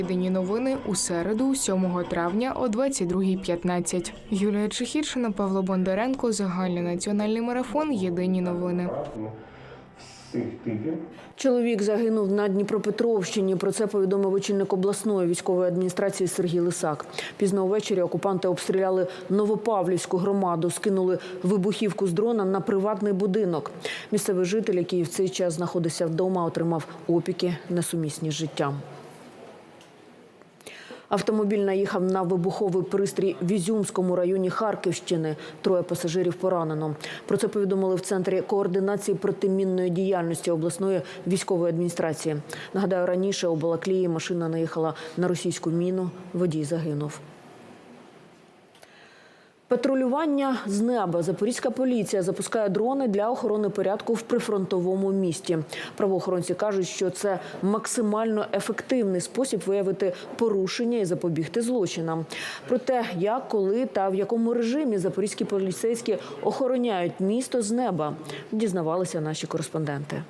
Єдині новини у середу, 7 травня о 22:15. Юлія Чехідшина, Павло Бондаренко, загальнонаціональний марафон «Єдині новини». Чоловік загинув на Дніпропетровщині. Про це повідомив очільник обласної військової адміністрації Сергій Лисак. Пізно ввечері окупанти обстріляли Новопавлівську громаду, скинули вибухівку з дрона на приватний будинок. Місцевий житель, який в цей час знаходився вдома, отримав опіки, несумісні з життям. Автомобіль наїхав на вибуховий пристрій в Ізюмському районі Харківщини. 3 пасажирів поранено. Про це повідомили в Центрі координації протимінної діяльності обласної військової адміністрації. Нагадаю, раніше у Балаклії машина наїхала на російську міну, водій загинув. Патрулювання з неба. Запорізька поліція запускає дрони для охорони порядку в прифронтовому місті. Правоохоронці кажуть, що це максимально ефективний спосіб виявити порушення і запобігти злочинам. Про те, як, коли та в якому режимі запорізькі поліцейські охороняють місто з неба, дізнавалися наші кореспонденти.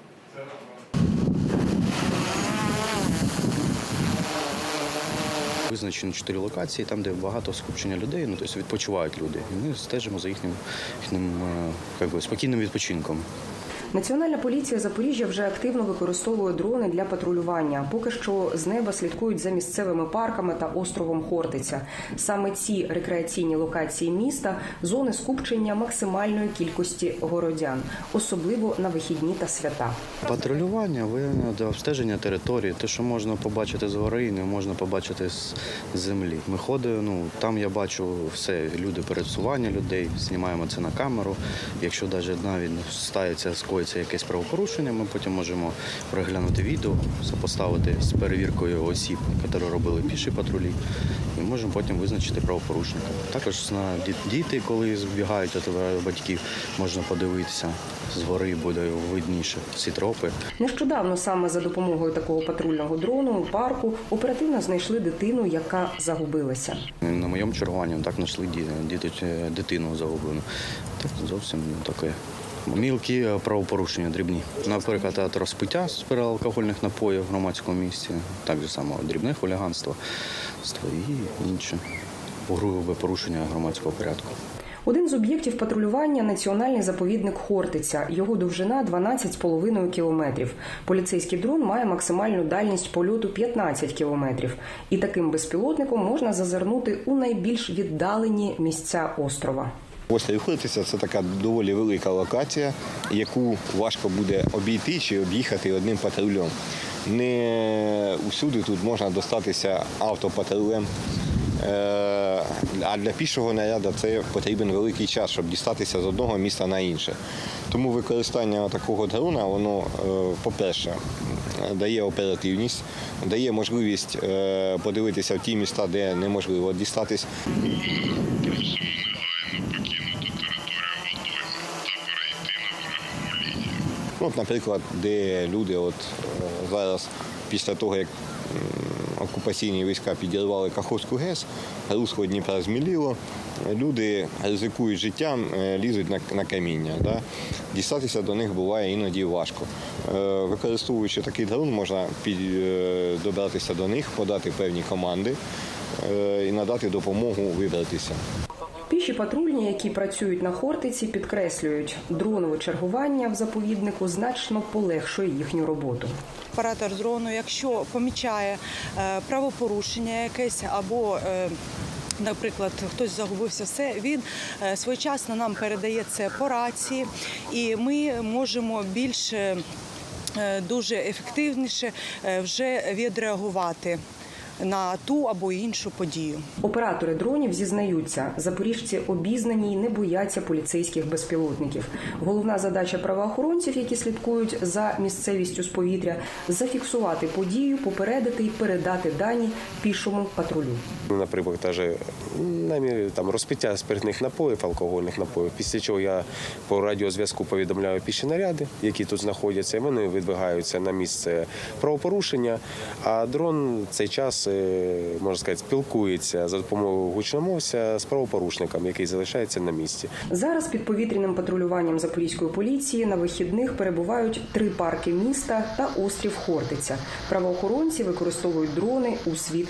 Визначено 4 локації, там, де багато скупчення людей, тобто відпочивають люди. І ми стежимо за їхнім спокійним відпочинком. Національна поліція Запоріжжя вже активно використовує дрони для патрулювання. Поки що з неба слідкують за місцевими парками та островом Хортиця. Саме ці рекреаційні локації міста – зони скупчення максимальної кількості городян, особливо на вихідні та свята. Патрулювання, обстеження території, те, що можна побачити згори, не можна побачити з землі. Ми ходимо, там я бачу все, люди, пересування людей, знімаємо це на камеру. Якщо навіть стається це якесь правопорушення, ми потім можемо переглянути відео, сопоставити з перевіркою осіб, які робили піші патрулі, і можемо потім визначити правопорушника. Також на діти, коли збігають від батьків, можна подивитися, згори буде видніше ці тропи. Нещодавно саме за допомогою такого патрульного дрону у парку оперативно знайшли дитину, яка загубилася. На моєму чергуванні так знайшли дитину загублену. Так зовсім таке. Мілкі правопорушення, дрібні. Наприклад, розпиття з алкогольних напоїв в громадському місці, так само дрібне хуліганство і інші грубе порушення громадського порядку. Один з об'єктів патрулювання – національний заповідник Хортиця. Його довжина 12,5 кілометрів. Поліцейський дрон має максимальну дальність польоту 15 кілометрів. І таким безпілотником можна зазирнути у найбільш віддалені місця острова. Острів Хортиця – це така доволі велика локація, яку важко буде обійти чи об'їхати одним патрулем. Не усюди тут можна достатися автопатрулем, а для пішого наряду це потрібен великий час, щоб дістатися з одного міста на інше. Тому використання такого дрона, воно, по-перше, дає оперативність, дає можливість подивитися в ті міста, де неможливо дістатись. Наприклад, де люди зараз, після того, як окупаційні війська підірвали Каховську ГЕС, русло Дніпра зміліло, люди ризикують життям, лізуть на каміння. Дістатися до них буває іноді важко. Використовуючи такий дрон, можна добратися до них, подати певні команди і надати допомогу вибратися. Піші патрульні, які працюють на Хортиці, підкреслюють, дронове чергування в заповіднику значно полегшує їхню роботу. Оператор дрону, якщо помічає правопорушення якесь або, наприклад, хтось загубився, він своєчасно нам передає це по рації, і ми можемо більш дуже ефективніше вже відреагувати на ту або іншу подію. Оператори дронів зізнаються, запоріжці обізнані і не бояться поліцейських безпілотників. Головна задача правоохоронців, які слідкують за місцевістю з повітря – зафіксувати подію, попередити і передати дані пішому патрулю. Наприклад, намір розпиття спиртних напоїв, алкогольних напоїв, після чого я по радіозв'язку повідомляю піші наряди, які тут знаходяться, і вони видвигаються на місце правопорушення, а дрон в цей час можна сказати, спілкується за допомогою гучномовця з правопорушником, який залишається на місці. Зараз під повітряним патрулюванням Запорізької поліції на вихідних перебувають 3 парки міста та острів Хортиця. Правоохоронці використовують дрони у світлі